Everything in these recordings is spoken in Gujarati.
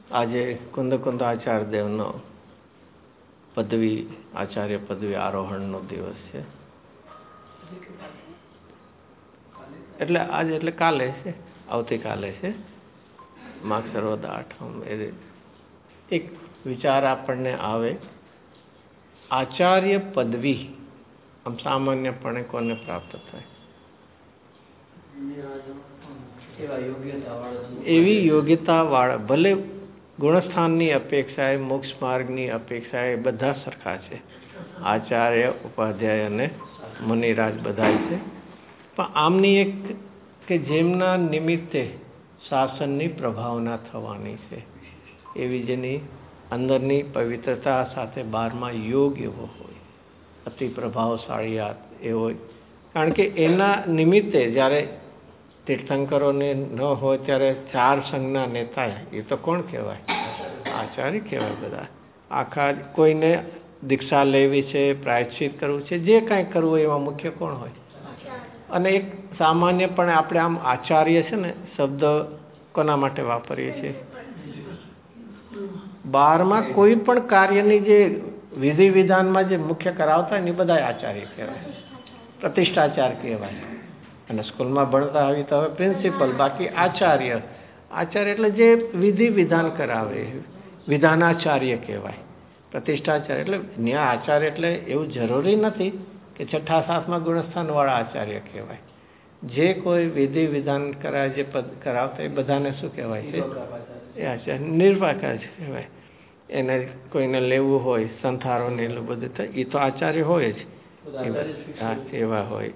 આજે કુંદ આચાર્ય દેવનો આચાર્ય પદવી આરોહણનો દિવસ છે. એટલે કાલે છે, આવતીકાલે છે માઘ સંવત 8. એક વિચાર આપણને આવે, આચાર્ય પદવી આમ સામાન્યપણે કોને પ્રાપ્ત થાય? એવી યોગ્યતા વાળા, ભલે ગુણસ્થાનની અપેક્ષાએ, મોક્ષ માર્ગની અપેક્ષાએ બધા સરખા છે. આચાર્ય, ઉપાધ્યાય અને મુનિરાજ બધા છે. પણ આમની એક કે જેમના નિમિત્તે શાસનની પ્રભાવના થવાની છે, એવી જેની અંદરની પવિત્રતા સાથે બહારમાં યોગ એવો હોય, અતિ પ્રભાવશાળી એવો. કારણ કે એના નિમિત્તે જ્યારે તીર્થંકરોને ન હોય ત્યારે 4 સંઘના નેતા, એ તો કોણ કહેવાય? આચાર્ય કહેવાય. બધા આખા કોઈને દીક્ષા લેવી છે, પ્રાયશ્ચિત કરવું છે, જે કાંઈ કરવું એમાં મુખ્ય કોણ હોય? અને એક સામાન્યપણે આપણે આમ આચાર્ય છે ને શબ્દ કોના માટે વાપરીએ છીએ? બહારમાં કોઈ પણ કાર્યની જે વિધિ વિધાનમાં જે મુખ્ય કરાવતા હોય ને એ બધા આચાર્ય કહેવાય, પ્રતિષ્ઠાચાર કહેવાય. અને સ્કૂલમાં ભણતા હોય તો હવે પ્રિન્સિપલ, બાકી આચાર્ય. આચાર્ય એટલે જે વિધિ વિધાન કરાવે, વિધાનાચાર્ય કહેવાય. પ્રતિષ્ઠાચાર્ય એટલે ન્યા આચાર્ય એટલે એવું જરૂરી નથી કે 6ઠા 7મા ગુણસ્થાનવાળા આચાર્ય કહેવાય. જે કોઈ વિધિ વિધાન કરાવે, જે પદ કરાવતા એ બધાને શું કહેવાય છે? એ આચાર્ય નિર્વાકાચ કહેવાય. એને કોઈને લેવું હોય, સંથારોને એટલું બધું થાય, એ તો આચાર્ય હોય જ. એવા હોય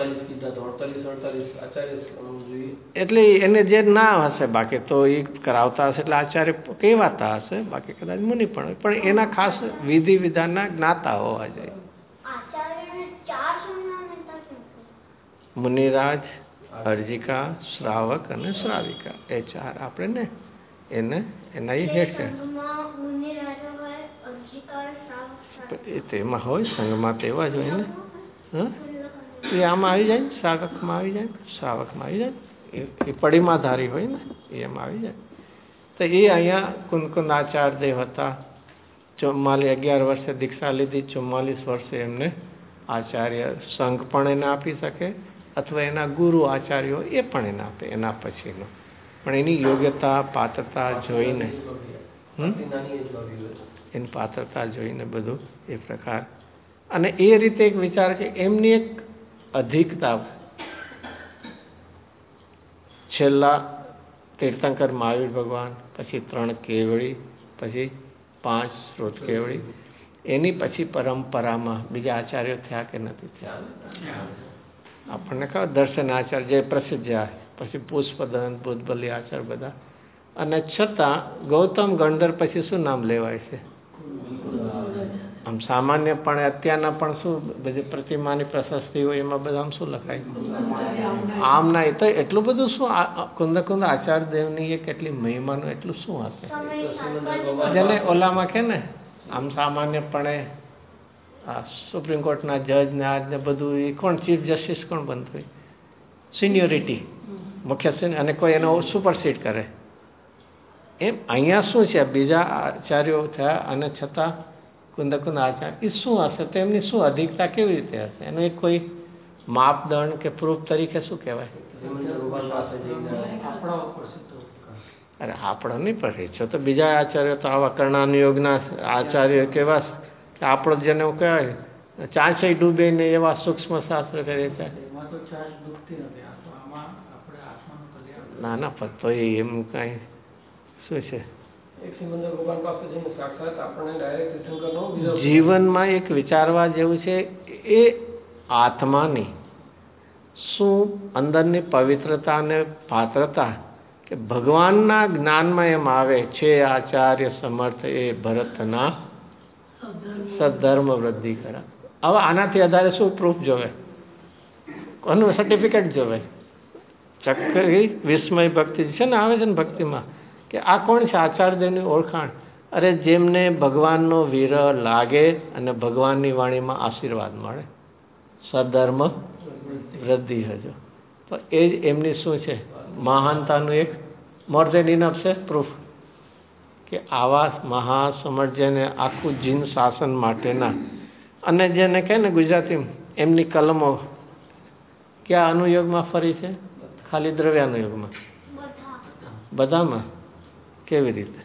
એટલે એને જે ના હશે, બાકી તો એ કરાવતા હશે એટલે આચાર્ય કહેવાતા હશે, બાકી કદાચ મુનિ પણ હોય. પણ એના ખાસ વિધિ વિધાનના જ્ઞાતા હોવા જોઈએ. મુનિરાજ, અર્જિકા, શ્રાવક અને શ્રાવિકા, એ 4 આપણે ને એને એના એ હેઠ તેમાં હોય, સંઘમાં તેવા જ હોય ને. એ આમાં આવી જાય, શ્રાવકમાં આવી જાય, એ પડીમાધારી હોય ને, એમાં આવી જાય. તો એ અહીંયા કુંદ આચાર્ય દેવ હતા. 11 વર્ષે દીક્ષા લીધી, 44 વર્ષે એમને આચાર્ય સંઘ પણ એને આપી શકે, અથવા એના ગુરુ આચાર્યો એ પણ એને આપે એના પછીનો. પણ એની યોગ્યતા, પાત્રતા જોઈને, એની પાત્રતા જોઈને બધું એ પ્રકાર. અને એ રીતે એક વિચાર કે એમની એક અધિકતા, છેલ્લા તીર્થંકર મહાવીર ભગવાન, પછી 3 કેવળી, પછી 5 સ્ત્રોત કેવળી, એની પછી પરંપરામાં બીજા આચાર્યો થયા કે નથી થયા? આપણને ખબર, દર્શન આચાર્ય જે પ્રસિદ્ધ છે, પછી પુષ્પદંત, બુદ્ધબલી આચાર્ય બધા. અને છતાં ગૌતમ ગણધર પછી શું નામ લેવાય છે? આમ સામાન્યપણે અત્યારના પણ શું બધી પ્રતિમાની પ્રશસ્તિ હોય એમાં બધા આમ શું લખાય? આમ ના. એ તો એટલું બધું શું કુંદ આચાર્ય દેવની એ કેટલી મહિમાનું એટલું શું હશે, જેને ઓલામાં કે ને આમ સામાન્યપણે સુપ્રીમ કોર્ટના જજ ને આજને બધું એ કોણ ચીફ જસ્ટિસ કોણ બનતું હોય? સિનિયોરિટી, મુખ્ય અને કોઈ એનો સુપરસીડ કરે. એમ અહીંયા શું છે, બીજા આચાર્યો થયા અને છતાં કુંદ આચાર્ય એ શું હશે? તો એમની શું અધિકતા કેવી રીતે હશે? એનું એક કોઈ માપદંડ કે પ્રૂફ તરીકે શું કહેવાય? અરે આપણો નહીં, પણ છો તો બીજા આચાર્યો તો આવા કર્ણાનુયોગના આચાર્ય કેવા કે આપણો જેને કહેવાય ચાંચે ડૂબે ને એવા સૂક્ષ્મ શાસ્ત્ર કરે છે. ના પણ તો એમ કાંઈ શું છે, જીવનમાં એક વિચારવા જેવું છે. એ આત્માની શું અંદરની પવિત્રતા અને પાત્રતા કે ભગવાનના જ્ઞાનમાં એમ આવે છે. આચાર્ય સમર્થ એ ભરતના સદ્ધર્મ વૃદ્ધિ કરા. હવે આનાથી વધારે શું પ્રૂફ જોવે? કોનું સર્ટિફિકેટ જોવે? ચક્કરી વિસ્મય ભક્તિ છે ને, આવે છે ને ભક્તિમાં, કે આ કોણ છે? આચાર્યદેવની ઓળખાણ. અરે જેમને ભગવાનનો વિરહ લાગે અને ભગવાનની વાણીમાં આશીર્વાદ મળે, સદ્ધર્મ વૃદ્ધિ હજો. તો એ જ એમની શું છે? મહાનતાનું એક મોર દેન ઇનફ છે પ્રૂફ. કે આવા મહાસમર જેને આખું જીન શાસન માટેના અને જેને કહે ને ગુજરાતી એમની કલમો ક્યાં અનુયોગમાં ફરી છે? ખાલી દ્રવ્યાનુયોગમાં. બધામાં કેવી રીતે?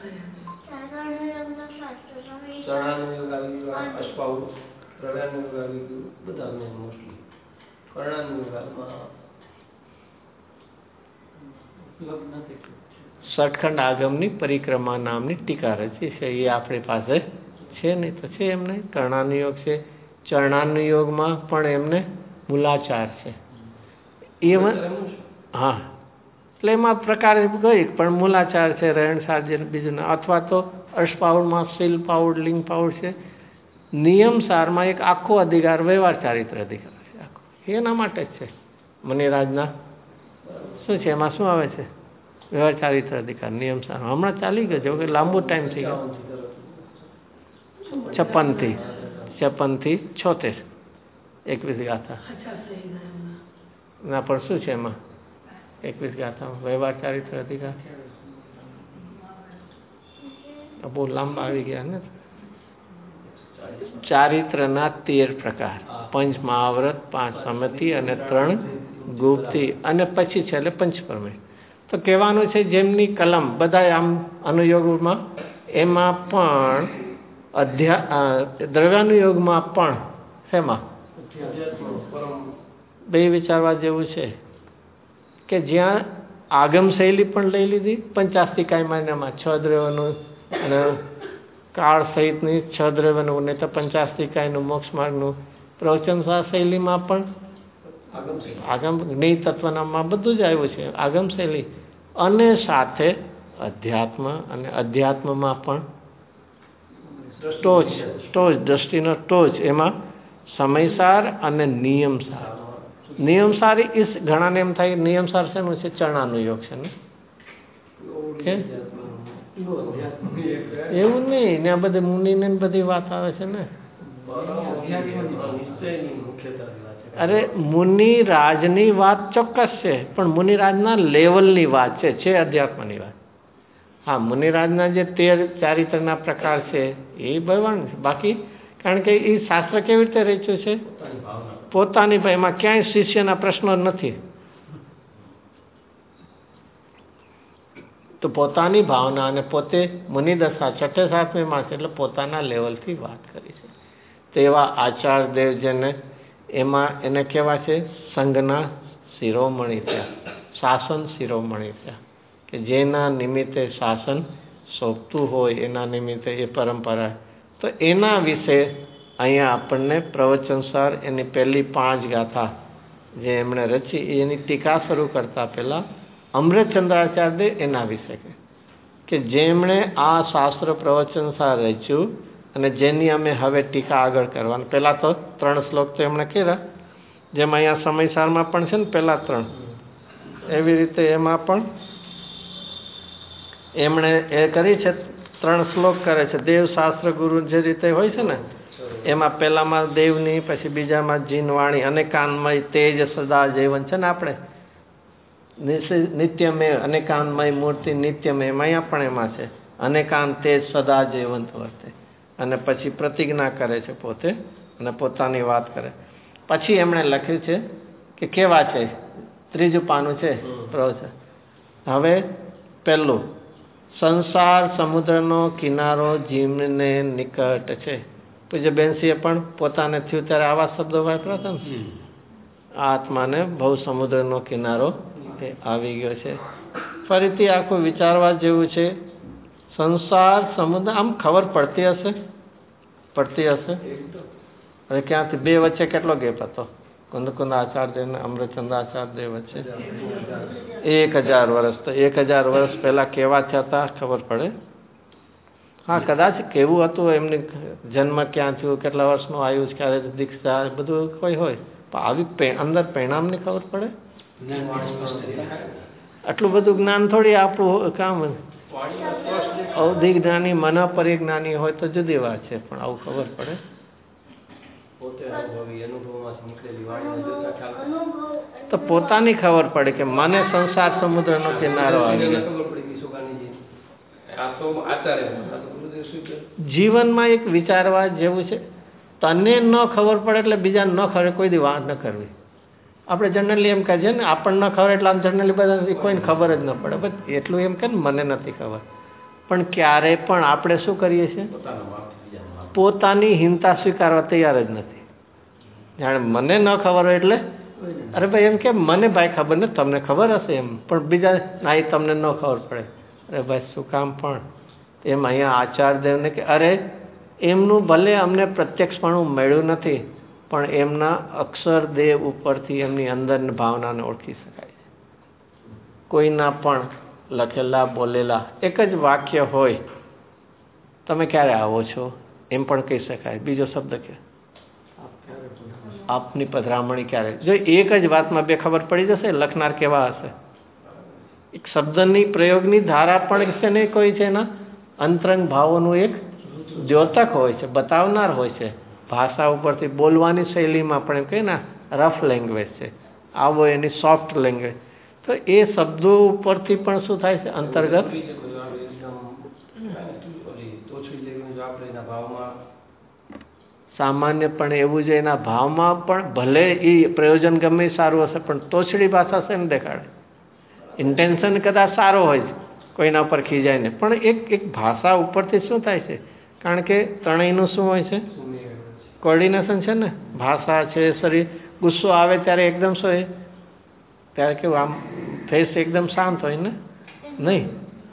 સટખંડ આગમની પરિક્રમા નામની ટીકા રચી છે, એ આપણી પાસે છે નહીં તો છે એમને. કર્ણાનુયોગ છે, ચરણાનુયોગમાં પણ એમને મૂલાચાર છે. એમાં હા, એટલે એમાં પ્રકાર ગઈ પણ મૂલાચાર છે, રહેણસાર છે બીજું, અથવા તો અષ્ટપાઉડમાં શીલ પાઉડ, લિંગ પાઉડ છે. નિયમસારમાં એક આખો અધિકાર વ્યવહાર ચારિત્ર અધિકાર છે આખો, એના માટે જ છે. મુનિરાજના શું છે એમાં શું આવે છે? વ્યવહાર ચારિત્ર અધિકાર નિયમસાર. હમણાં ચાલી ગયો જો કે લાંબુ ટાઈમ થઈ ગયો. 56 થી 76 21 ગાથા ના, પણ શું છે એમાં 21 ગાથા વ્યવહાર ચારિત્ર અધિકાર બહુ લાંબા આવી ગયા ને. ચારિત્રના 13 પ્રકાર, 5 મહાવ્રત, 5 સમતિ અને 3 ગુપ્તિ અને પછી છે એટલે પંચપરમેય. તો કહેવાનું છે જેમની કલમ બધા આમ અનુયોગમાં, એમાં પણ દ્રવ્યાનુયોગમાં પણ શેમાં બે વિચારવા જેવું છે કે જ્યાં આગમ શૈલી પણ લઈ લીધી પંચાસ્તિકાય મહિનામાં 6 દ્રવ્યનું અને કાળ સહિતની 6 દ્રવ્યનું નહીં તો પંચાસ્તિકાયનું મોક્ષ માર્ગનું પ્રવચન શૈલીમાં પણ આગમ જ્ઞેય તત્વનામાં બધું જ આવ્યું છે આગમ શૈલી, અને સાથે અધ્યાત્મ, અને અધ્યાત્મમાં પણ ટોચ દ્રષ્ટિનો ટોચ, એમાં સમયસાર અને નિયમસાર. નિયમસાર ઘણાને એમ થાય નિયમસાર શેનું છે? ચરણાનુયોગ છે ને. એવું નહીં ને, આ બધી મુનિને બધી વાત આવે છે ને. અરે મુનિરાજની વાત ચોક્કસ છે, પણ મુનિરાજના લેવલની વાત છે અધ્યાત્મની વાત. હા, મુનિરાજના જે 13 ચારિત્રના પ્રકાર છે એ બરાબર છે. બાકી કારણ કે એ શાસ્ત્ર કેવી રીતે રચ્યું છે? પોતાની ભાઈ, એમાં ક્યાંય શિષ્યના પ્રશ્નો નથી. તો પોતાની ભાવના અને પોતે મુનિદશા 6-7મીમાં છે એટલે પોતાના લેવલથી વાત કરી છે. તેવા આચાર્યદેવ જેને એમાં એને કહેવા છે સંઘના શિરોમણી થયા, શાસન શિરોમણી થયા, કે જેના નિમિત્તે શાસન સોંપતું હોય એના નિમિત્તે એ પરંપરા. તો એના વિશે અહીંયા આપણને પ્રવચનસાર એની પહેલી 5 ગાથા જે એમણે રચી એની ટીકા શરૂ કરતા પહેલાં અમૃતચંદ્રાચાર્ય એના વિશે કે જેમણે આ શાસ્ત્ર પ્રવચનસાર રચ્યું અને જેની અમે હવે ટીકા આગળ કરવાનું. પહેલાં તો 3 શ્લોક તો એમણે કર્યા, જેમ અહીંયા સમયસારમાં પણ છે ને પહેલા 3, એવી રીતે એમાં પણ એમણે એ કરી છે. 3 શ્લોક કરે છે. દેવશાસ્ત્ર ગુરુ જે રીતે હોય છે ને એમાં પહેલામાં દેવની, પછી બીજામાં જીનવાણી, અનેકાનમય તેજ સદા જીવન છે ને આપણે નિત્યમેવ અનેકાનમય મૂર્તિ નિત્યમેવ, અહીંયા પણ એમાં છે અનેકાન તેજ સદા જીવંત વર્તે. અને પછી પ્રતિજ્ઞા કરે છે પોતે અને પોતાની વાત કરે. પછી એમણે લખ્યું છે કે કેવા છે, 3જું પાનું છે પ્રવચન. હવે પહેલું, સંસાર સમુદ્રનો કિનારો જીવને નિકટ છે. પૂજ્ય બેનસીએ પણ પોતાને થયું ત્યારે આવા શબ્દો વાપર્યા હતા ને, આત્માને ભવ સમુદ્રનો કિનારો એ આવી ગયો છે. ફરીથી આખું વિચારવા જેવું છે. સંસાર સમુદ્ર આમ ખબર પડતી હશે હવે ક્યાંથી 2 વચ્ચે કેટલો ગેપ હતો? કુંદકુંદ આચાર્ય અને અમૃતચંદ્રાચાર્ય વચ્ચે 1000 વર્ષ. તો 1000 વર્ષ પહેલા કેવા થયા હતા ખબર પડે. હા, કદાચ કેવું હતું, એમની જન્મ ક્યાં થયું, કેટલા વર્ષનું આયુષ, ક્યારે દીક્ષા, બધું કોઈ હોય, પણ આવી અંદર પરિણામની ખબર પડે. આટલું બધું જ્ઞાન થોડી આપણું કામ. અવધિ જ્ઞાની, મન પરિજ્ઞાની હોય તો જુદી વાત છે, પણ આવું ખબર પડે. તો પોતાની ખબર પડે કે મને સંસાર સમુદ્રનો કિનારો આવી ગયો. જીવનમાં એક વિચારવા જેવું છે. તને ન ખબર પડે એટલે બીજાને ન ખબર કોઈ દી વાત ન કરવી. આપણે જનરલી એમ કહે છે ને, આપણને ન ખબર એટલે આમ જનરલી બધા કોઈને ખબર જ ન પડે. બસ એટલું એમ કે મને નથી ખબર. પણ ક્યારે પણ આપણે શું કરીએ છીએ? પોતાની હીનતા સ્વીકારવા તૈયાર જ નથી. જાણે મને ન ખબર હોય એટલે અરે ભાઈ એમ કે મને ભાઈ ખબર ને, તમને ખબર હશે એમ. પણ બીજા ના એ તમને ન ખબર પડે. અરે ભાઈ શું કામ? પણ એમ અહીંયા આચાર્યદેવને કે અરે એમનું ભલે અમને પ્રત્યક્ષપણું મળ્યું નથી, પણ એમના અક્ષરદેવ ઉપરથી એમની અંદરની ભાવનાને ઓળખી શકાય છે. કોઈના પણ લખેલા બોલેલા એક જ વાક્ય હોય, તમે ક્યારે આવો છો એમ પણ કહી શકાય. બીજો શબ્દ કે આપની પધરામણી ક્યારે. જો એક જ વાતમાં બે ખબર પડી જશે, લખનાર કેવા હશે. એક શબ્દની પ્રયોગની ધારા પણ છે ને, કોઈ છે એના અંતરંગ ભાવોનું એક દ્યોતક હોય છે, બતાવનાર હોય છે. ભાષા ઉપરથી બોલવાની શૈલીમાં પણ એમ કહીએ ને રફ લેંગ્વેજ છે, આવો એની સોફ્ટ લેંગ્વેજ. તો એ શબ્દો ઉપરથી પણ શું થાય છે? અંતર્ગત સામાન્યપણે એવું છે. એના ભાવમાં પણ ભલે એ પ્રયોજન ગમે સારું હશે, પણ તોછડી ભાષા છે ને દેખાડે. ઇન્ટેન્શન કદાચ સારો હોય છે, કોઈના ઉપર ખીજાય ને, પણ એક ભાષા ઉપરથી શું થાય છે? કારણ કે ત્રણેયનું શું હોય છે? કોર્ડિનેશન છે ને. ભાષા છે, શરીર. ગુસ્સો આવે ત્યારે એકદમ શું હોય? ત્યારે કેવું આમ ફેસ એકદમ શાંત હોય ને, નહીં?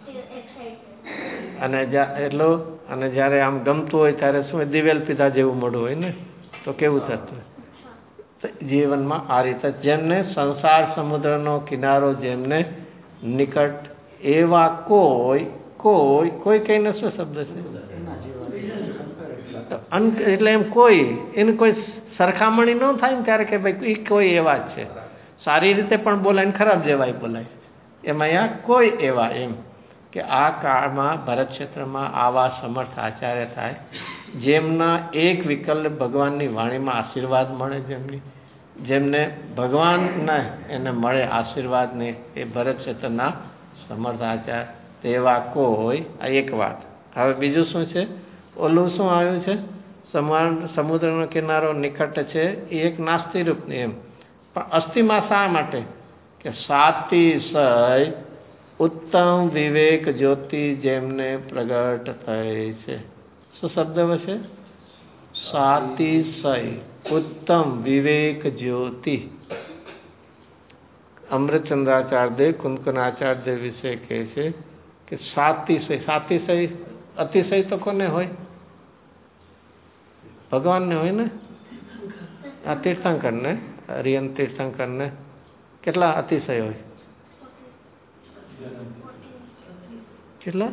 અને અને જ્યારે આમ ગમતું હોય ત્યારે શું હોય? દિવેલ પીધા જેવું મોઢું હોય ને. તો કેવું થતું હોય જીવનમાં? આ રીતે જેમને સંસાર સમુદ્રનો કિનારો જેમને નિકટ, એવા કોઈ કહીને શું શબ્દ છે? એટલે એમ કોઈ એની કોઈ સરખામણી ન થાય ને ત્યારે કે ભાઈ એ કોઈ એવા જ છે. સારી રીતે પણ બોલાય ને ખરાબ જેવાય બોલાય. એમાં અહીંયા કોઈ એવા એમ કે આ કાળમાં ભરત ક્ષેત્રમાં આવા સમર્થ આચાર્ય થાય, જેમના એક વિકલ્પ ભગવાનની વાણીમાં આશીર્વાદ મળે, જેમને ભગવાનના એને મળે આશીર્વાદને, એ ભરત ક્ષેત્રના સમર્થ આચાર્ય તેવા કોઈ. આ એક વાત. હવે બીજું શું છે? ઓલું શું આવ્યું છે? સમુદ્રનો કિનારો નિકટ છે, એ એક નાસ્તી રૂપની એમ. પણ અસ્થિમાં શા માટે? કે સાતિશય ઉત્તમ વિવેક જ્યોતિ જેમને પ્રગટ થઈ છે. શું શબ્દ છે? સાતિશય ઉત્તમ વિવેક જ્યોતિ. અમૃતચંદ્રાચાર્ય કુંદકુનાચાર્ય વિશે કહે છે કે સાતિશય અતિશય તો કોને હોય? ભગવાનને હોય ને. આ તીર્થંકરને, અરિયન તીર્થંકરને કેટલા અતિશય હોય? કેટલા?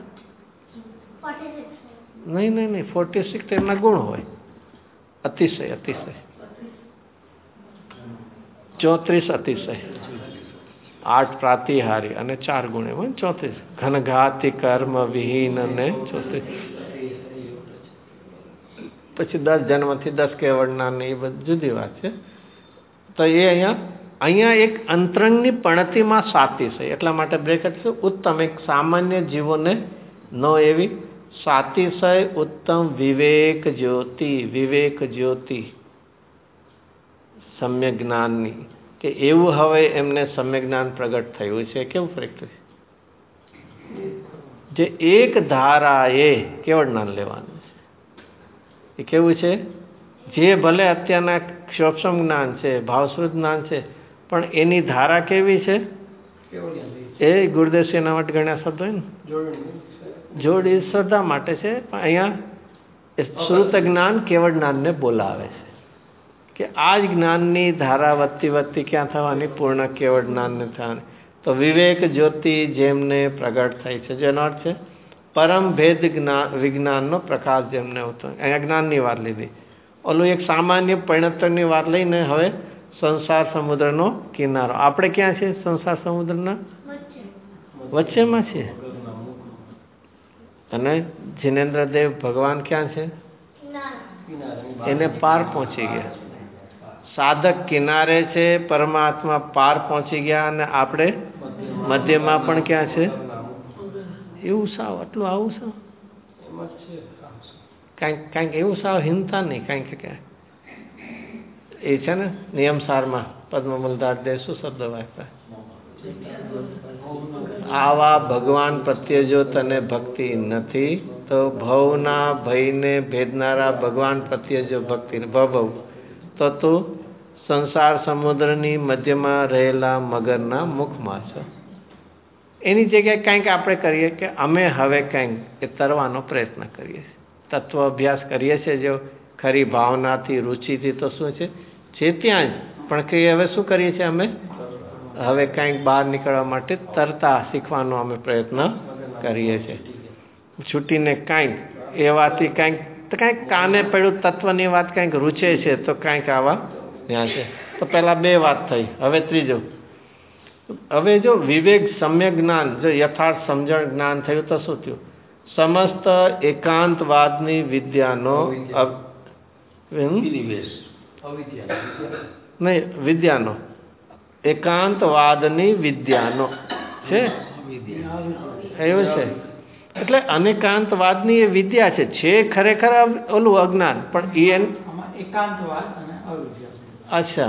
નહીં 46 તેમના ગુણ હોય. અતિશય 34 અતિશય, 8 પ્રાતિહારી અને 4 ગુણ એમ 34. ઘનઘાતી કર્મ વિહીન ને 34. પછી 10 જન્મથી 10 કેવળના ને એ બધી જુદી વાત છે. તો એ અહીંયા એક અંતરંગની પણતીમાં સાતિશય, એટલા માટે બ્રેકેટ છે. ઉત્તમ એક સામાન્ય જીવોને ન એવી સાતિશય ઉત્તમ વિવેક જ્યોતિ સમ્યક જ્ઞાનની, કે એવું હવે એમને સમ્યક જ્ઞાન પ્રગટ થયું છે. કેવું પ્રગટ? જે એક ધારાએ કેવળ જ્ઞાન લેવાનું છે. એ કેવું છે? જે ભલે અત્યારના ક્ષોક્ષમ જ્ઞાન છે, ભાવશ્રુત જ્ઞાન છે, પણ એની ધારા કેવી છે? એ ગુરુદેવસિંહ એના માટે ઘણા શબ્દ હોય ને, જોડી શ્રદ્ધા માટે છે. પણ અહીંયા શ્રુત જ્ઞાન કેવળ જ્ઞાનને બોલાવે છે કે આ જ જ્ઞાનની ધારા વધતી ક્યાં થવાની? પૂર્ણ કેવળ જ્ઞાનને થવાની. તો વિવેક જ્યોતિ જેમને પ્રગટ થઈ છે, જેનો અર્થ છે પરમ ભેદ વિજ્ઞાનનો પ્રકાશ જેમને હોતો. અહીંયા જ્ઞાનની વાત લીધી. ઓલું એક સામાન્ય પરિણતની વાત લઈને હવે સંસાર સમુદ્રનો કિનારો. આપણે ક્યાં છે? સંસાર સમુદ્રના વચ્ચેમાં છે. અને જિનેન્દ્રદેવ ભગવાન ક્યાં છે? એને પાર પહોંચી ગયા. સાધક કિનારે છે, પરમાત્મા પાર પહોંચી ગયા, અને આપણે મધ્યમાં પણ ક્યાં છે? એવું સાવ આટલું આવું સાવ કાંઈક એવું સાવ હિંતા નહીં કાંઈક કે એ છે ને નિયમસારમાં પદ્મમૂલદાસ દે શું શબ્દ વાંચતા આવા ભગવાન પ્રત્યે જો તને ભક્તિ નથી તો ભવના ભયને ભેદનારા ભગવાન પ્રત્યે જો ભક્તિ ભવ તો તું સંસાર સમુદ્રની મધ્યમાં રહેલા મગરના મુખમાં છો. એની જગ્યાએ કંઈક આપણે કરીએ કે અમે હવે કંઈક એ તરવાનો પ્રયત્ન કરીએ છીએ, તત્વ અભ્યાસ કરીએ છીએ જો ખરી ભાવનાથી રુચિથી તો શું છે ત્યાં જ પણ કે હવે શું કરીએ છીએ અમે હવે કંઈક બહાર નીકળવા માટે તરતા શીખવાનો અમે પ્રયત્ન કરીએ છીએ. છૂટીને કાંઈક એ વાતથી કંઈક કાને પડ્યું તત્વની વાત કંઈક રૂચે છે તો કંઈક આવા ત્યાં છે. તો પહેલાં 2 વાત થઈ, હવે ત્રીજું. હવે જો વિવેક સમ્યક જ્ઞાન જો યથાર્થ સમજણ જ્ઞાન થયું તો શું થયું? સમસ્ત એકાંતવાદની વિદ્યાનો નહીં વિદ્યાનો એકાંતવાદની વિદ્યાનો છે એવું છે. એટલે અનેકાંતવાદની એ વિદ્યા છે ખરેખર ઓલું અજ્ઞાન પણ એકાંતવાદ અને અવિદ્યા. અચ્છા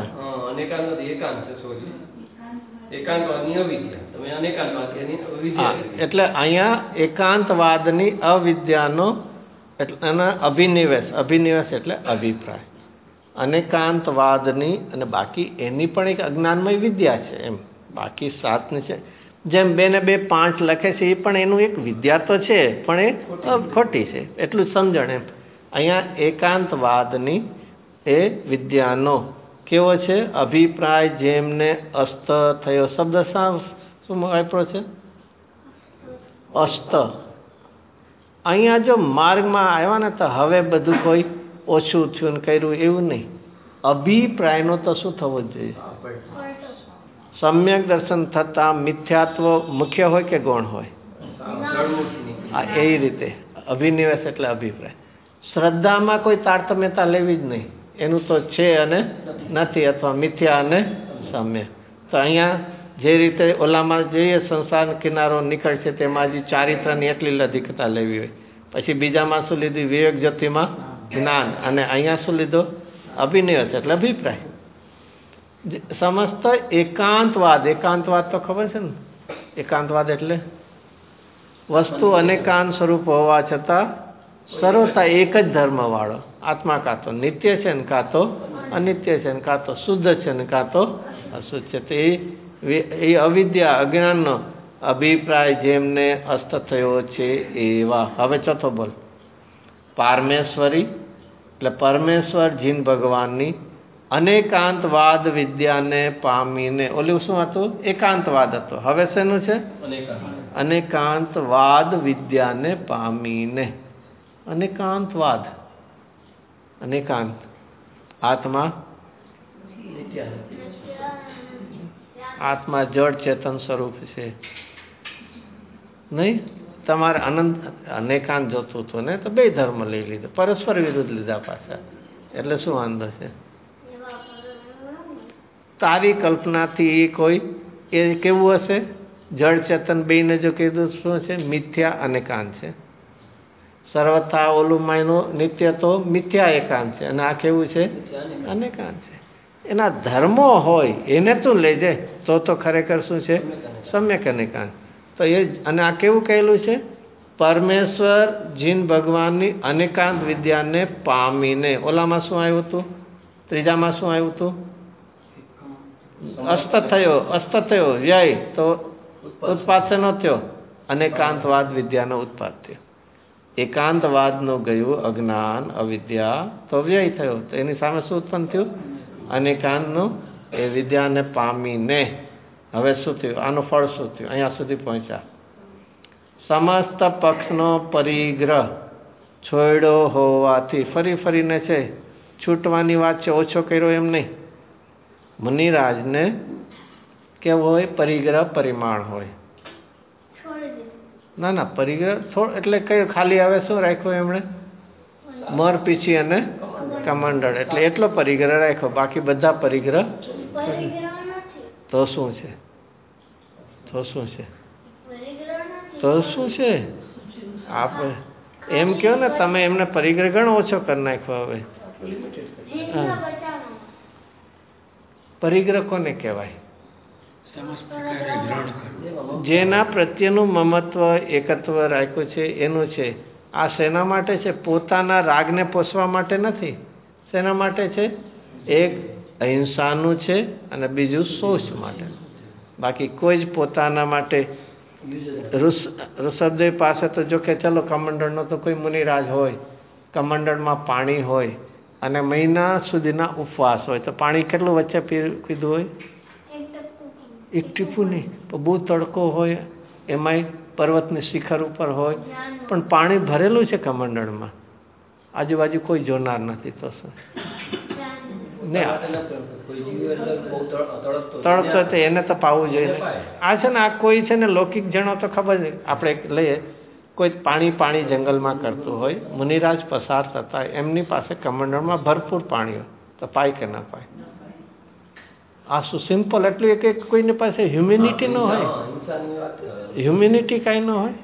એટલે અહીંયા એકાંતવાદની અવિદ્યાનો એટલે અભિનિવેશ એટલે અભિપ્રાય. અનેકાંતવાદની અને બાકી એની પણ એક અજ્ઞાનમય વિદ્યા છે એમ, બાકી 7ની છે. જેમ 2 ને 2 5 લખે છે એ પણ એનું એક વિદ્યા તો છે પણ એ ખોટી છે એટલું સમજણ એમ. અહીંયા એકાંતવાદની એ વિદ્યાનો કેવો છે અભિપ્રાય જેમને અસ્ત થયો. શબ્દ શું વાપરો છે? અસ્ત. અહીંયા જો માર્ગમાં આવ્યા ને તો હવે બધું કોઈ ઓછું થયું ને કર્યું એવું નહીં. અભિપ્રાયનો તો શું થવો જોઈએ? સમ્યક દર્શન થતા મિથ્યાત્વ મુખ્ય હોય કે ગૌણ હોય? એ રીતે અભિનિવેશ એટલે અભિપ્રાય. શ્રદ્ધામાં કોઈ તારતમ્યતા લેવી જ નહીં, એનું તો છે અને નથી અથવા મિથ્યા અને સમ્ય. તો અહીંયા જે રીતે ઓલામાં જોઈએ સંસાર કિનારો નીકળશે તેમાં હજી ચારિત્રની એટલી અધિકતા લેવી હોય. પછી બીજામાં શું લીધું? વિવેક જ્યોતિમાં જ્ઞાન. અને અહીંયા શું લીધો? અભિનિવેશ એટલે અભિપ્રાય. સમસ્ત એકાંતવાદ તો ખબર છે ને? એકાંતવાદ એટલે વસ્તુ અનેકાંત સ્વરૂપ હોવા છતાં સર્વતા એક જ ધર્મ વાળો આત્મા કાં તો નિત્ય છે ને કાં તો અનિત્ય છે ને કાં તો શુદ્ધ છે ને કાં તો અશુદ્ધ છે. તો એ અવિદ્યા અજ્ઞાનનો અભિપ્રાય જેમને અસ્ત થયો છે એવા. હવે ચોથો બોલ. પારમેશ્વરી એટલે પરમેશ્વર જીન ભગવાનની અનેકાંતવાદ વિદ્યાને પામીને. ઓલું શું હતું? એકાંતવાદ હતો. હવે શેનું છે? અનેકાંતવાદ વિદ્યાને પામીને. અનેકાંતવાદ અનેકાંત આત્મા જળ ચેતન સ્વરૂપ છે નહીં. તમારે અનેકાંત જોતું હતું ને તો 2 ધર્મ લઈ લીધો, પરસ્પર વિરુદ્ધ લીધા પાછા. એટલે શું વાંધો છે? તારી કલ્પનાથી એ કોઈ એ કેવું હશે? જળ ચેતન 2ને જો કીધું શું છે? મિથ્યા અનેકાંત છે. સર્વથા ઓલું માયનું નિત્ય તો મિથ્યા એકાંત છે અને આ કેવું છે? અનેકાંત છે. એના ધર્મો હોય એને તું લેજે તો ખરેખર શું છે? સમ્યક અનેકાંત. તો એ અને આ કેવું કહેલું છે? પરમેશ્વર જીન ભગવાનની અનેકાંત વિદ્યાને પામીને. ઓલામાં શું આવ્યું હતું? ત્રીજામાં શું આવ્યું હતું? અસ્ત થયો વ્યય તો ઉત્પાદ શેનો થયો? અનેકાંતવાદ વિદ્યાનો ઉત્પાદ થયો. એકાંતવાદનું ગયું અજ્ઞાન અવિદ્યા તો વ્યય થયો. તો એની સામે શું ઉત્પન્ન થયું? અનેકાંતનું એ વિદ્યાને પામીને. હવે શું થયું? આનું ફળ શું થયું? અહીંયા સુધી પહોંચ્યા. સમસ્ત પક્ષનો પરિગ્રહ છોડ્યો હોવાથી ફરીને છે છૂટવાની વાત છે, ઓછો કર્યો એમ નહીં. મુનિરાજને કેવો હોય? પરિગ્રહ પરિમાણ હોય. ના પરિગ્રહ એટલે કયું? ખાલી હવે શું રાખ્યું એમણે? મોર પીછી અને કમંડળ. એટલે એટલો પરિગ્રહ રાખ્યો, બાકી બધા પરિગ્રહ. તો શું છે? તો શું છે? આપણે એમ કહો ને, તમે એમને પરિગ્રહ ઘણો ઓછો કરી નાખ્યો. હવે પરિગ્રહ કોને કહેવાય? જેના પ્રત્યેનું મમત્વ એકત્વ રાખ્યું છે એનું છે. આ શેના માટે છે? પોતાના રાગને પોષવા માટે નથી. શેના માટે છે? એક અહિંસાનું છે અને બીજું શોષ માટે. બાકી કોઈ જ પોતાના માટે. ઋષભદેવ પાસે તો જો કે ચલો કમંડળનો તો કોઈ મુનિરાજ હોય, કમંડળમાં પાણી હોય અને મહિના સુધીના ઉપવાસ હોય, તો પાણી કેટલું વચ્ચે પીધું હોય? એક ટીપું નહીં. બહુ તડકો હોય, એમાંય પર્વતની શિખર ઉપર હોય, પણ પાણી ભરેલું છે કમંડળમાં, આજુબાજુ કોઈ જોનાર નથી. તો શું ને તડકો તો એને તો પાવું જોઈએ. આ છે ને, આ કોઈ છે ને લૌકિક જણો તો ખબર છે. આપણે લઈએ કોઈ પાણી જંગલમાં કરતું હોય, મુનિરાજ પસાર થતા એમની પાસે કમંડળમાં ભરપૂર પાણી હોય, તો પાય કે ના પાય? આ શું સિમ્પલ એટલું કે કોઈની પાસે હ્યુમિનિટી ન હોય, હ્યુમિનિટી કાંઈ ન હોય.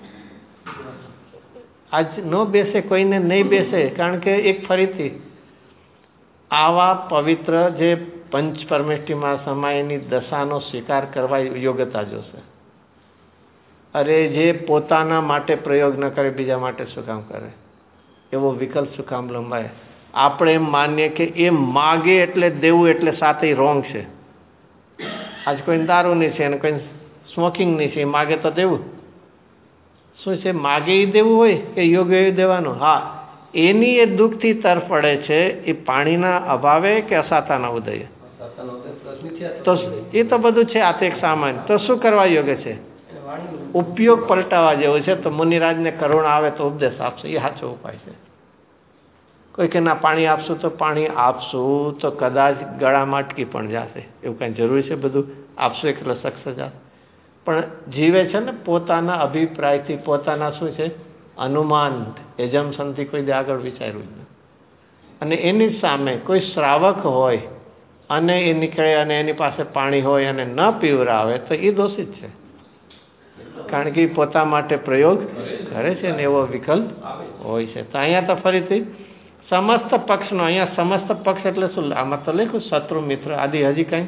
આજ ન બેસે, કોઈને નહીં બેસે, કારણ કે એક ફરીથી આવા પવિત્ર જે પંચ પરમેષ્ટિમાં સમાયની દશાનો સ્વીકાર કરવા યોગ્યતા જોશે. અરે જે પોતાના માટે પ્રયોગ ન કરે, બીજા માટે શું કામ કરે? એવો વિકલ્પ શું કામ લંબાય? આપણે એમ માનીએ કે એ માગે એટલે દેવું, એટલે સાથે રોંગ છે. આજ કોઈ દારૂની છે અને કોઈ સ્મોકિંગની છે, એ માગે તો દેવું. શું છે? માગે એ દેવું હોય કે યોગ્ય એ દેવાનું? હા, એની એ દુઃખથી તરફડે છે. એ પાણીના અભાવે કે અસાતાના ઉદય? તો એ તો બધું છે આ તો એક સામાન્ય. તો શું કરવા યોગ્ય છે? ઉપયોગ પલટાવા જેવો છે. તો મુનિરાજને કરુણા આવે તો ઉપદેશ આપશે, એ સાચો ઉપાય છે. કોઈ કે ના પાણી આપશું તો પાણી આપશું તો કદાચ ગળામાં અટકી પણ જશે, એવું કાંઈ જરૂરી છે? બધું આપશું એટલે સક્સેસ જશે? પણ જીવે છે ને પોતાના અભિપ્રાયથી, પોતાના શું છે અનુમાન, એજમ્પશનથી કોઈ દે આગળ વિચાર્યું જ નહીં. અને એની સામે કોઈ શ્રાવક હોય અને એ નીકળે અને એની પાસે પાણી હોય અને ન પીવરાવે, તો એ દોષિત છે. કારણ કે પોતા માટે પ્રયોગ કરે છે ને એવો વિકલ્પ હોય છે. તો અહીંયા તો ફરીથી સમસ્ત પક્ષનો, અહીંયા સમસ્ત પક્ષ એટલે શું? આમાં તો લખ્યું શત્રુ મિત્ર આદિ. હજી કઈ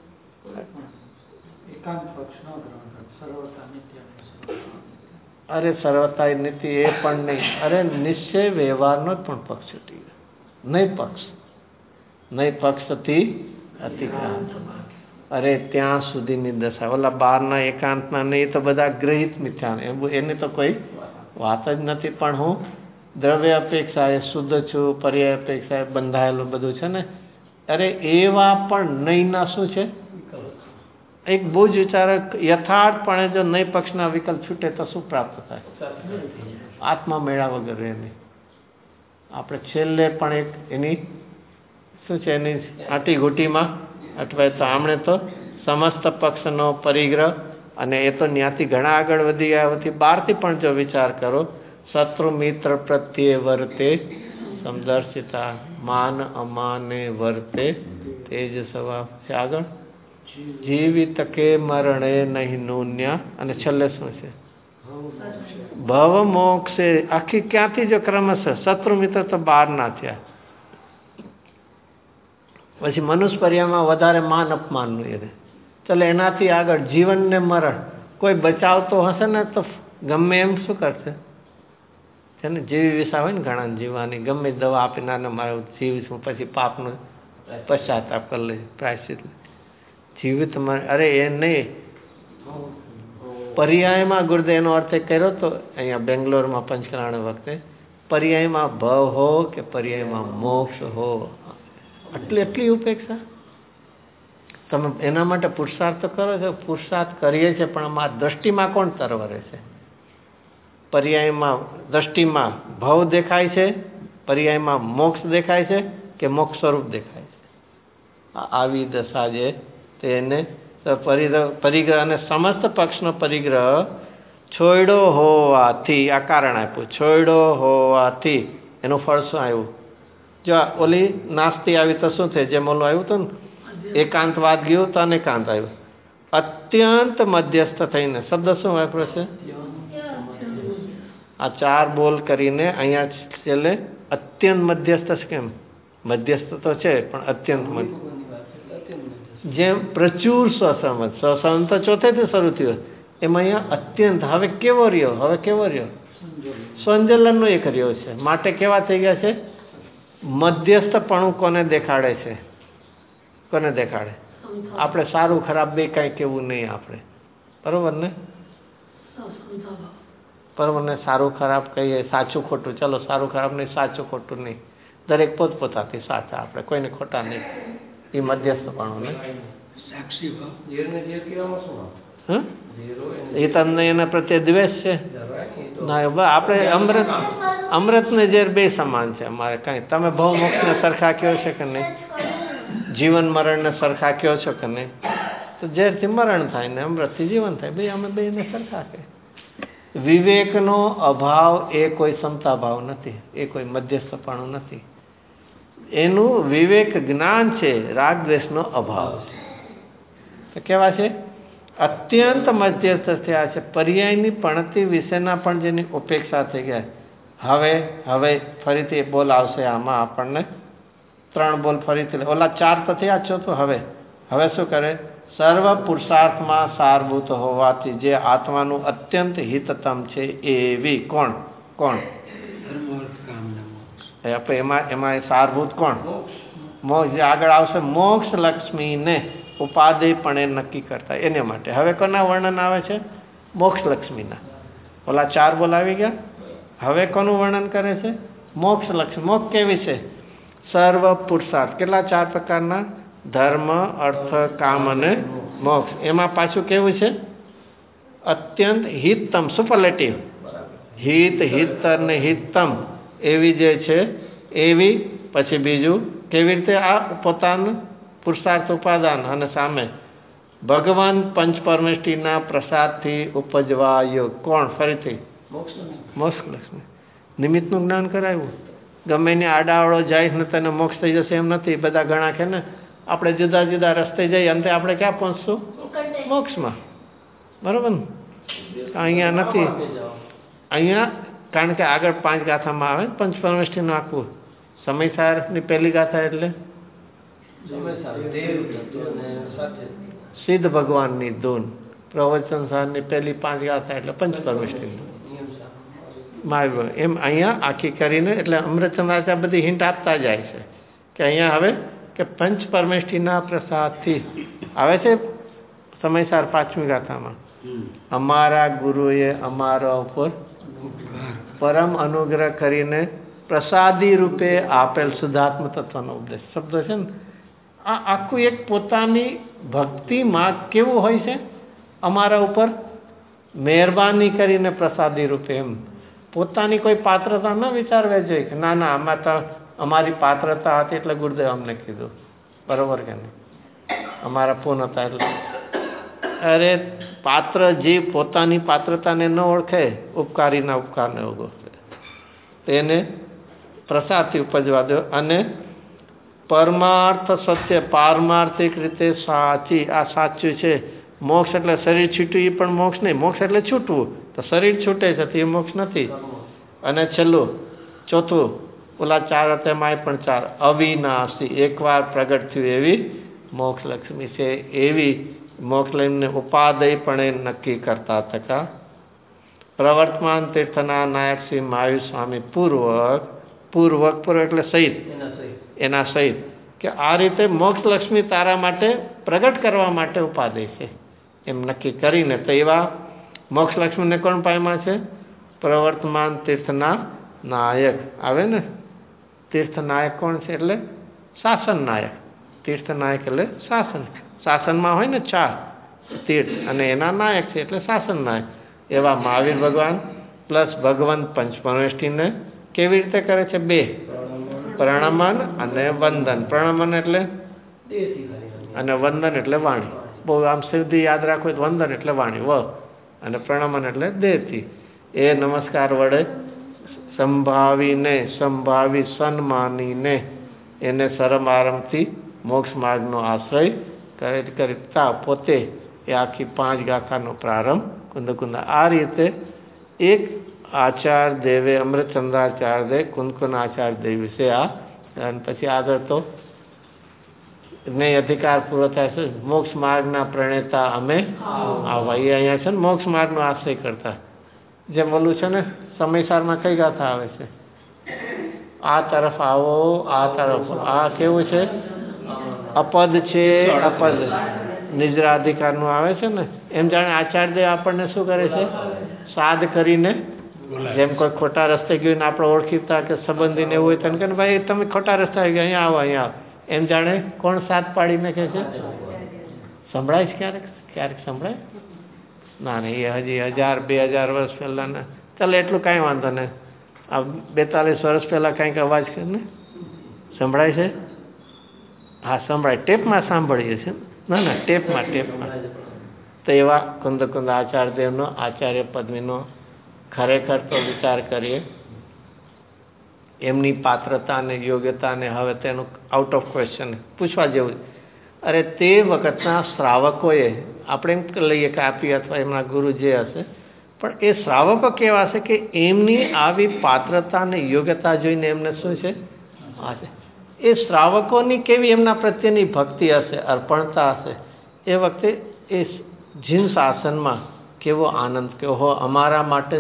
અરે સર્વતા નીતિ એ પણ નહીં. અરે નિશ્ચય વ્યવહારનો જ પણ પક્ષ છૂટી ગયો. નહીં પક્ષથી અતિક્રાંત. અરે ત્યાં સુધીની દશા. ઓલા બહારના એકાંતના નહીં, તો બધા ગ્રહિત મિથ્યા, એની તો કોઈ વાત જ નથી. પણ હું દ્રવ્ય અપેક્ષા એ શુદ્ધ છું, પર્યાય અપેક્ષા એ બંધાયેલું બધું છે ને. અરે એવા પણ નહીંના શું છે? એક બહુ જ વિચારક યથાર્થપણે જો નહીં પક્ષના વિકલ્પ છૂટે તો શું પ્રાપ્ત થાય? આત્મા મેળા વગર રહે નહીં. આપણે છેલ્લે પણ એક એની શું છે, એની આટી ઘૂંટીમાં અટવાય. તો આમણે તો સમસ્ત પક્ષનો પરિગ્રહ, અને એ તો ત્યાંથી ઘણા આગળ વધી ગયા. બહારથી પણ જો વિચાર કરો, શત્રુ મિત્ર પ્રત્યે વર્તે સમદર્શિતા, માન અમાને વર્તે તેજ સ્વભાવ છે. આગળ જીવિત કે મરણે નહીં નૂન્યા, અને છેલ્લે શું છે? ભવ મોક્ષે. આખી ક્યાંથી જો ક્રમશ શત્રુ મિત્ર તો બહારના થયા. પછી મનુષ્ય પર્યામાં વધારે માન અપમાનનું એ. ચાલો એનાથી આગળ જીવન ને મરણ. કોઈ બચાવતો હશે ને તો ગમે એમ શું કરશે? છે ને જીવી વિસા હોય ને ઘણા જીવવાની, ગમે દવા આપીને મારે જીવીશું, પછી પાપનો પશ્ચાતાપ કરી લે, પ્રાયશ્ચિત. જીવિત અરે એ નહીં. પર્યાયમાં ગુરુદેવનો અર્થ કર્યો તો અહીંયા બેંગ્લોરમાં પંચકરાણ વખતે, પર્યાયમાં ભવ હો કે પર્યાયમાં મોક્ષ હો, એટલી ઉપેક્ષા. તમે એના માટે પુરુષાર્થ તો કરો છો, પુરુષાર્થ કરીએ છીએ, પણ અમારા દ્રષ્ટિમાં કોણ તરવરે છે? પર્યાયમાં દ્રષ્ટિમાં ભવ દેખાય છે, પર્યાયમાં મોક્ષ દેખાય છે કે મોક્ષ સ્વરૂપ દેખાય છે? આવી દશા જે તેને પરિગ્રહ અને સમસ્ત પક્ષનો પરિગ્રહ છોડ્યો હોવાથી, આ કારણ આપ્યું, છોડ્યો હોવાથી એનું ફળ શું આવ્યું? જો ઓલી નાસ્તી આવી તો શું થાય? જેમ ઓલું આવ્યું હતું ને એકાંતવાદ ગયું તો અનેકાંત આવ્યું. અત્યંત મધ્યસ્થ થઈને શબ્દ શું વાપરે છે? આ 4 બોલ કરીને અહીંયા છેલ્લે અત્યંત મધ્યસ્થ કેમ મધ્યસ્થ તો છે પણ અત્યંત જેમ પ્રચુર સ્વસંબંધ તો ચોથેથી શરૂ થયો એમાં અહીંયા અત્યંત હવે કેવો રહ્યો સ્વંજલનનો એક રહ્યો છે માટે કેવા થઈ ગયા છે મધ્યસ્થપણું કોને દેખાડે આપણે સારું ખરાબ બે કાંઈ કેવું નહીં આપણે બરોબર ને સારું ખરાબ કહીએ સાચું ખોટું ચલો સારું ખરાબ નહીં સાચું ખોટું નહીં દરેક પોતપોતાથી સાચા આપણે કોઈને ખોટા નહીં એ મધ્યસ્થપણું ને એ તમને એના પ્રત્યે દ્વેષ છે ના આપણે અમૃત ને ઝેર બે સમાન છે અમારે કઈ તમે ભવ મોક્ષ ને સરખા કયો છે કે નહીં જીવન મરણ ને સરખા કયો છો કે નહીં તો ઝેરથી મરણ થાય ને અમૃતથી જીવન થાય ભાઈ અમે બે ને સરખા કે વિવેકનો અભાવ એ કોઈ સમતા ભાવ નથી એ કોઈ મધ્યસ્થપણું નથી એનું વિવેક જ્ઞાન છે રાગ દ્વેષનો અભાવ છે તો કેવા છે અત્યંત મધ્યસ્થ થયા છે પર્યાયની પણતી વિશેના પણ જેની ઉપેક્ષા થઈ ગયા હવે ફરીથી બોલ આવશે આમાં આપણને 3 બોલ ફરીથી ઓલા 4 તો થયા છો તો હવે શું કરે સર્વ પુરુષાર્થમાં સારભૂત હોવાથી જે આત્માનું અત્યંત હિતતમ છે એવી કોણ એમાં સારભૂત કોણ મોક્ષ જે આગળ આવશે મોક્ષ લક્ષ્મીને ઉપાદેયપણે નક્કી કરતા એને માટે હવે કોના વર્ણન આવે છે મોક્ષ લક્ષ્મીના ઓલા 4 બોલ આવી ગયા હવે કોનું વર્ણન કરે છે મોક્ષ લક્ષ્મી મોક્ષ કેવી છે સર્વ પુરુષાર્થ કેટલા 4 પ્રકારના ધર્મ અર્થ કામ અને મોક્ષ એમાં પાછું કેવું છે અત્યંત હિતતમ સુપરલેટિવ હિત ને હિતતમ એવી જે છે એવી પછી બીજું કેવી રીતે આ પોતાનું પુરુષાર્થ ઉપાદાન અને સામે ભગવાન પંચ પરમેષ્ટિના પ્રસાદથી ઉપજવા યોગ કોણ ફરીથી મોક્ષ લક્ષ્મી નિમિત્તનું જ્ઞાન કરાવ્યું ગમે એને આડાવડો જાય ને તને મોક્ષ થઈ જશે એમ નથી બધા ઘણા કે ને આપણે જુદા જુદા રસ્તે જઈએ અંતે આપણે ક્યાં પહોંચશું મોક્ષમાં બરોબર ને અહીંયા નથી અહીંયા કારણ કે આગળ 5 ગાથામાં આવે પંચ પરમેષ્ટિનું આખું સમયસારની પહેલી ગાથા એટલે સિદ્ધ ભગવાનની ધૂન પ્રવચન સારની પહેલી 5 ગાથા એટલે પંચ પરમેષ્ટિની એમ અહીંયા આખી કરીને એટલે અમૃતચંદ્રાચાર્ય બધી હિન્ટ આપતા જાય છે કે અહીંયા હવે કે પંચ પરમેષ્ટિના પ્રસાદથી આવે છે સમયસાર 5મી ગાથામાં અમારા ગુરુએ અમારા ઉપર પરમ અનુગ્રહ કરીને પ્રસાદી રૂપે આપેલ શુદ્ધાત્મ તત્વનો ઉપદેશ શબ્દ છે ને આ આખું એક પોતાની ભક્તિમાં કેવું હોય છે અમારા ઉપર મહેરબાની કરીને પ્રસાદી રૂપે એમ પોતાની કોઈ પાત્રતા ન વિચારવા જોઈએ કે ના આમાં તો અમારી પાત્રતા હતી એટલે ગુરુદેવ અમને કીધું બરોબર કે નહીં અમારા પૂર્ણ હતા એટલે અરે પાત્ર જીવ પોતાની પાત્રતાને ન ઓળખે ઉપકારીના ઉપકારને ઓળખે તેને પ્રસાદથી ઉપજવા દો અને પરમાર્થ સત્ય પારમાર્થિક રીતે સાચી આ સાચું છે મોક્ષ એટલે શરીર છૂટવું એ પણ મોક્ષ નહીં મોક્ષ એટલે છૂટવું તો શરીર છૂટે છે એ મોક્ષ નથી અને છેલ્લું ચોથું ઓલા 4 હતા એમાં પણ 4 અવિનાશી એકવાર પ્રગટ થયું એવી મોક્ષ લક્ષ્મી છે એવી મોક્ષ લઈને ઉપાદેયપણે નક્કી કરતા હતા પ્રવર્તમાન તીર્થના નાયક શ્રી મહાવીર સ્વામી પૂર્વક એટલે સહિત એના સહિત કે આ રીતે મોક્ષ લક્ષ્મી તારા માટે પ્રગટ કરવા માટે ઉપાદેય છે એમ નક્કી કરીને તો એવા મોક્ષ લક્ષ્મીને કોણ પામ્યા છે પ્રવર્તમાન તીર્થના નાયક આવે ને તીર્થ નાયક કોણ છે એટલે શાસન નાયક તીર્થ નાયક એટલે શાસનમાં હોય ને 4 તીર્થ અને એના નાયક છે એટલે શાસન નાયક એવા મહાવીર ભગવાન પ્લસ ભગવાન પંચપરમેષ્ઠિને કેવી રીતે કરે છે 2 પ્રણમન અને વંદન પ્રણમન એટલે અને વંદન એટલે વાણી બહુ આમ સીધી યાદ રાખો તો વંદન એટલે વાણી અને પ્રણમન એટલે દેહથી એ નમસ્કાર વડે સંભાવી સન્માનીને એને શરમ આરંભથી મોક્ષ માર્ગનો આશ્રય કરતા પોતે એ આખી 5 ગાથાનો પ્રારંભ કુંદ આ રીતે એક આચાર્ય દેવે અમૃતચંદ્રાચાર્ય દે કુંદકુન આચાર્ય દેવ વિશે આ અને પછી આગળ તો નહીં અધિકાર પૂરો થાય છે. મોક્ષ માર્ગના પ્રણેતા અમે આવા એ અહીંયા છે ને મોક્ષ માર્ગનો આશ્રય કરતા. જેમ ઓલું છે ને સમયસારમાં કઈ ગાથા આવે છે, આ તરફ આવો આ તરફ, આ કેવું છે અપદ છે, અપદ નિજરા અધિકારનું આવે છે ને. એમ જાણે આચાર્યદેવ આપણને શું કરે છે, સાદ કરીને, જેમ કોઈ ખોટા રસ્તે ગયું ને આપણે ઓળખીતા કે સંબંધીને એવું હોય તો કે ભાઈ તમે ખોટા રસ્તે આવી ગયા, અહીંયા આવો અહીંયા આવો. એમ જાણે કોણ સાથ પાડીને કહે છે. સંભળાય છે ક્યારેક ક્યારેક સંભળાય ના નહીં, એ હજી 1000-2000 વર્ષ પહેલાંના. ચાલો એટલું કાંઈ વાંધો નહીં. આ 42 વર્ષ પહેલાં કાંઈક અવાજ ને સંભળાય છે. હા સંભળાય, ટેપમાં સાંભળીએ છીએ. ના ટેપમાં. તો એવા કુંદ આચાર્યદેવનો આચાર્ય પદવીનો ખરેખર તો વિચાર કરીએ, એમની પાત્રતા અને યોગ્યતાને હવે તેનું આઉટ ઓફ ક્વેશ્ચન પૂછવા જેવું. અરે તે વખતના શ્રાવકોએ, આપણે એમ લઈએ કે આપી અથવા એમના ગુરુ જે હશે, પણ એ શ્રાવકો કેવા હશે કે એમની આવી પાત્રતા અને યોગ્યતા જોઈને એમને શું છે એ શ્રાવકોની કેવી એમના પ્રત્યેની ભક્તિ હશે, અર્પણતા હશે. એ વખતે એ જીન્સ આસનમાં કેવો આનંદ, કે હો અમારા માટે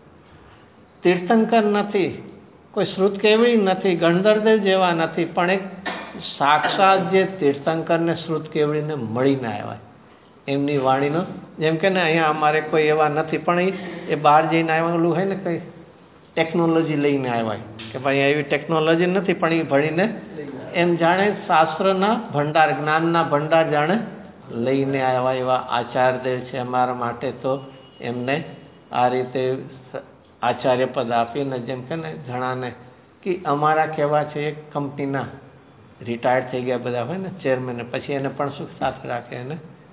તીર્થંકર નથી, કોઈ શ્રુત કેવળી નથી, ગણધરદેવ જેવા નથી, પણ એક સાક્ષાત જે તીર્થંકરને શ્રુત કેવળીને મળીને આવ્યા એમની વાણીનો. જેમ કે ને અહીંયા અમારે કોઈ એવા નથી, પણ એ બહાર જઈને આવેલું હોય ને કંઈ ટેકનોલોજી લઈને આવ્યા કે ભાઈ એવી ટેકનોલોજી નથી, પણ એ ભણીને એમ જાણે શાસ્ત્રના ભંડાર, જ્ઞાનના ભંડાર જાણે લઈને આવ્યા એવા આચાર્યદેવ છે અમારા માટે. તો એમને આ રીતે આચાર્ય પદ આપીને, જેમ કે ને ઘણાને કે અમારા કહેવા છે એક કંપનીના રિટાયર્ડ થઈ ગયા બધા હોય ને ચેરમેન, પછી એને પણ સુખ સાથે રાખે, એને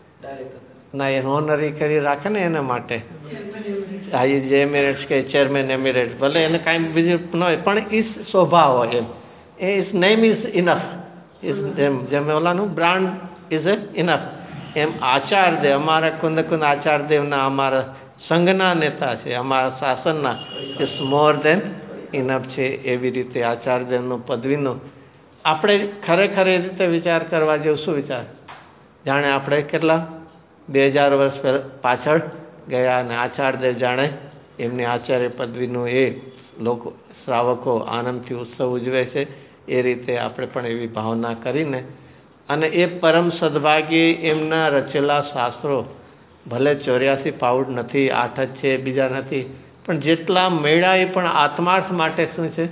ના એ હોનરી કરી રાખે ને એના માટે. હા એ જે એમિરેટ્સ કે ચેરમેન એમિરેટ્સ, ભલે એને કાંઈ બીજું ન હોય પણ એ સ્વભાવ હોય એમ, એ ઇઝ નેમ ઇઝ ઇનફ. જેમ ઓલાનું બ્રાન્ડ ઇઝ ઇનફ, એમ આચાર્યદેવ અમારા કુંદ આચાર્યદેવના અમારા સંઘના નેતા છે, અમારા શાસનના ઇઝ મોર દેન ઇનફ છે. એવી રીતે આચાર્યદેવનો પદવીનો આપણે ખરેખર એ રીતે વિચાર કરવા જેવું. શું વિચાર, જાણે આપણે કેટલા 2000 વર્ષ પાછળ ગયા અને આચાર્યદેવ જાણે એમની આચાર્ય પદવીનું એ લોકો શ્રાવકો આનંદથી ઉત્સવ ઉજવે છે. એ રીતે આપણે પણ એવી ભાવના કરીને, અને એ પરમ સદભાગ્યે એમના રચેલા શાસ્ત્રો ભલે 84 પાઉડ નથી, 8 જ છે, બીજા નથી, પણ જેટલા મેળા એ પણ આત્માર્થ માટે શું છે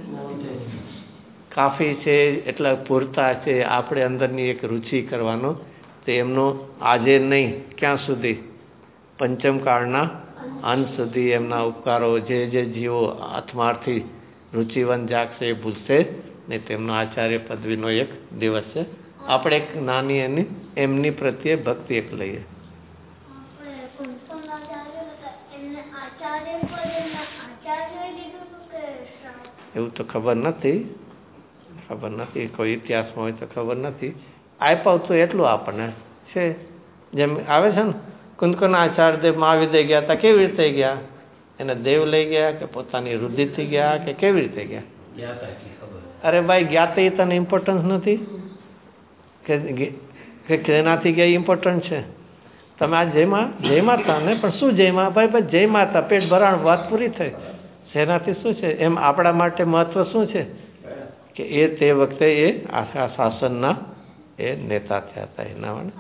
કાફી છે, એટલા પૂરતા છે. આપણે અંદરની એક રુચિ કરવાનો તો એમનો આજે નહીં ક્યાં સુધી, પંચમકાળના અંત સુધી એમના ઉપકારો જે જીવો આત્માર્થી રુચિવંત જાગશે એ ભૂલશે ને. તેમનો આચાર્ય પદવીનો એક દિવસ છે. આપણે એક નાની એમની પ્રત્યે ભક્તિ એક લઈએ. એવું તો ખબર નથી, કોઈ ઇતિહાસમાં હોય તો ખબર નથી. આપ્યું તો એટલું આપણને છે. જેમ આવે છે ને કુંદકુન આચાર્યદેવ મહાવિદ્ય ગયા હતા, કેવી રીતે ગયા, એને દેવ લઈ ગયા કે પોતાની રુધિરથી ગયા કે કેવી રીતે ગયા? અરે ભાઈ ગયા તો એ તને ઇમ્પોર્ટન્સ નથી કે જેનાથી ગયા ઇમ્પોર્ટન્ટ છે. તમે આ જય માતા ને પણ શું જયમાં ભાઈ જય માતા, પેટ ભરાણ, વાત પૂરી થઈ, જેનાથી શું છે. એમ આપણા માટે મહત્વ શું છે કે એ તે વખતે એ આખા શાસનના એ નેતા થયા હતા એના માટે.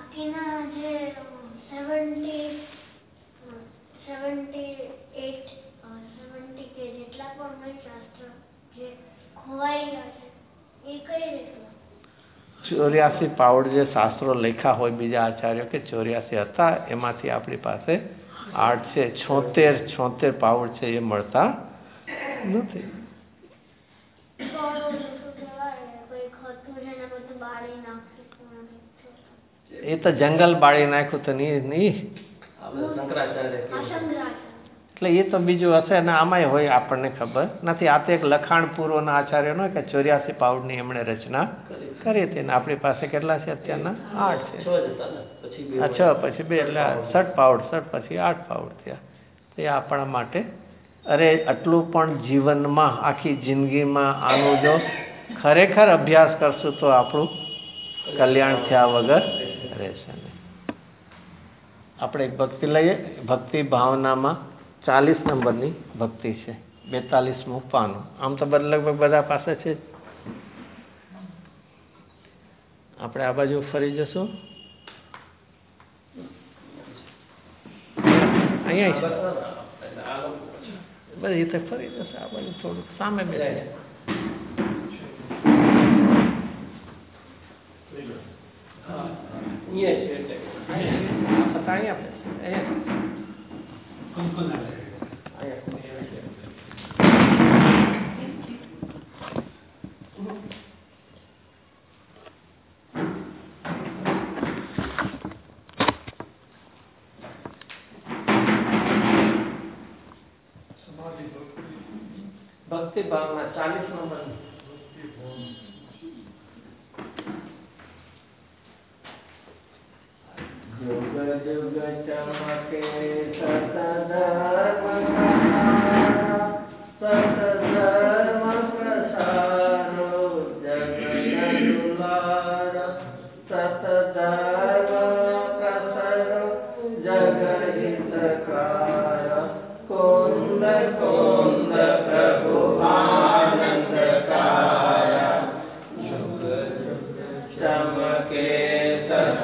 ચોર્યાસી પાઉડ જે શાસ્ત્રો લખ્યા હોય બીજા આચાર્યો કે 84 હતા, એમાંથી આપણી પાસે 8 છે. 76 પાઉડ છે એ મળતા નથી. એ તો જંગલ બાળી નાખ્યું તો નહીં, એટલે એ તો બીજું હશે ને આમાંય હોય આપણને ખબર નથી. આ તો એક લખાણ પૂર્વના આચાર્યનો કે 84 પાઉડની એમણે રચના કરી હતી ને આપણી પાસે કેટલા છે અત્યારના? 8 છે. 6 પછી 2 એટલે 60 પાઉડ, 60 પછી 8 પાઉડ થયા. તો એ આપણા માટે અરે આટલું પણ જીવનમાં આખી જિંદગીમાં આનું જો ખરેખર અભ્યાસ કરશું તો આપણું કલ્યાણ થયા વગર રહેશે નહીં. આપણે એક ભક્તિ લઈએ. ભક્તિ ભાવનામાં 40 નંબરની ભક્તિ છે, 42મું પાનું. આમ તો લગભગ બધા પાસે છે. આપણે આ બાજુ ફરી જશું. અહીંયા બધી રીતે ફરી જશે. આ બાજુ થોડુંક સામે બેસે. ભક્તિ ભાવના 40 નંબર. जुग जुग चमके सत धर्म प्रसारो जगत दुलार सत धर्म प्रसारो जगत हितकार कुंद कुंद प्रभु आनंदकार जुग जुग चमके सत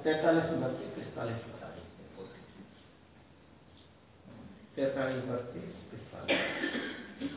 43 भर्ती 45 43 भर्ती 45।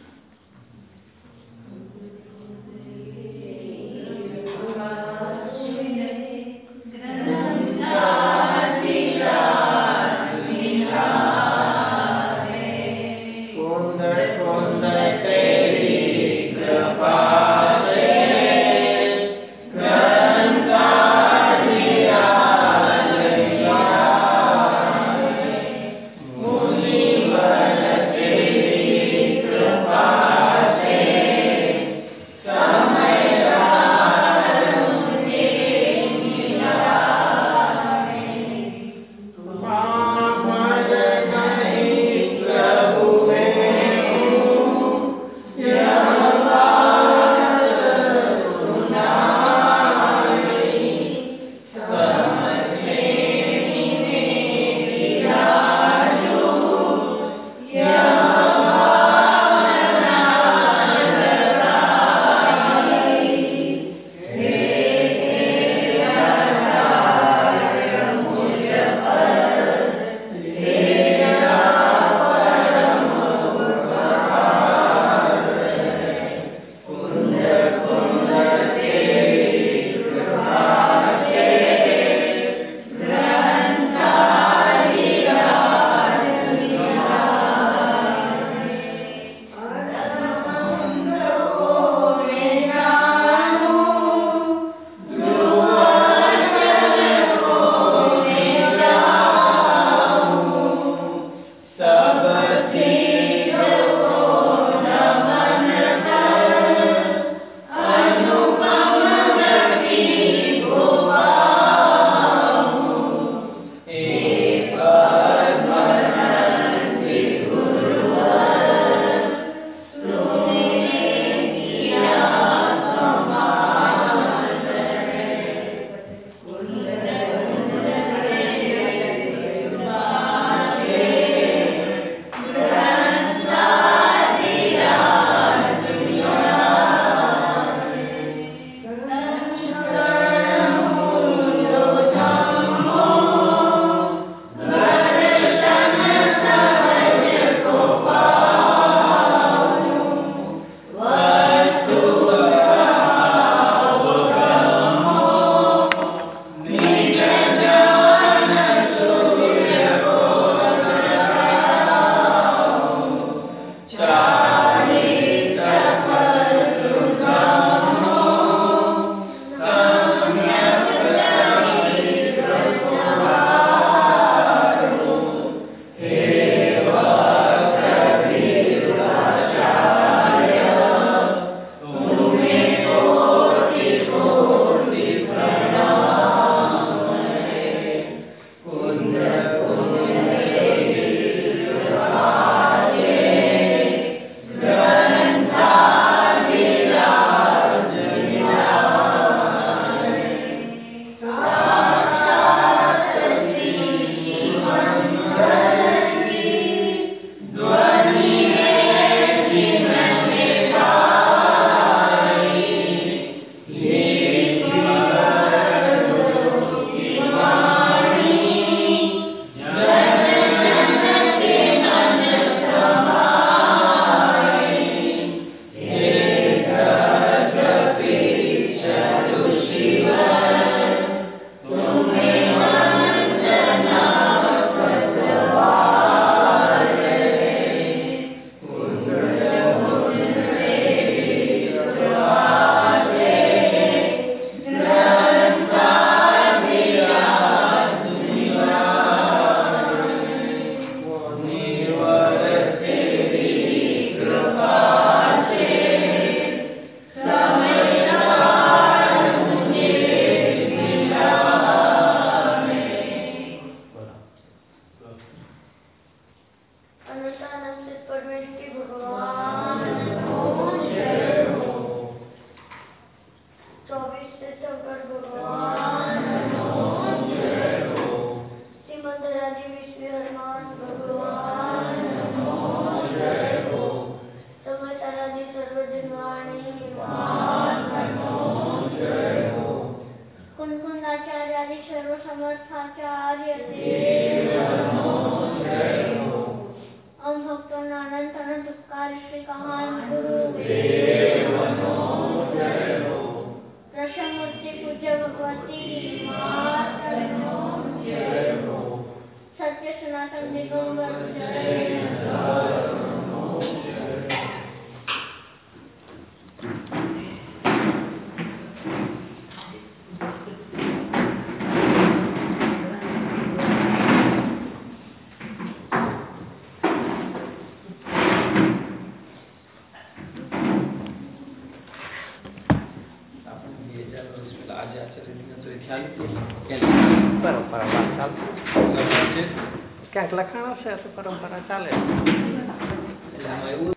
कुंकुंदाचार्यादि सर्व समर्थ શ્રી મહાન ગુરુદેવનો જય હો. પ્રસન્નમૂર્તિ પૂજ્ય ભગવતી માતનો જય હો. સત્ય સનાતન દિગંબર જય હો. પરંપરા ચાલશે, ક્યાંક લખાણ હશે તો પરંપરા ચાલે.